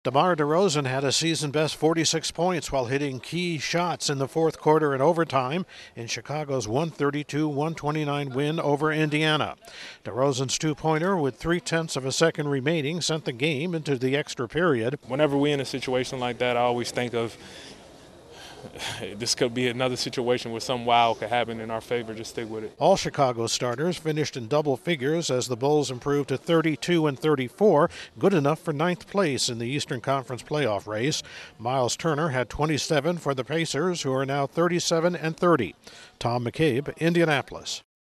DeMar DeRozan had a season-best 46 points while hitting key shots in the fourth quarter and overtime in Chicago's 132-129 win over Indiana. DeRozan's two-pointer with 0.3 of a second remaining sent the game into the extra period. Whenever we're in a situation like that, I always think of this could be another situation where some wild could happen in our favor. Just stick with it. All Chicago starters finished in double figures as the Bulls improved to 32 and 34, good enough for ninth place in the Eastern Conference playoff race. Miles Turner had 27 for the Pacers, who are now 37 and 30. Tom McCabe, Indianapolis.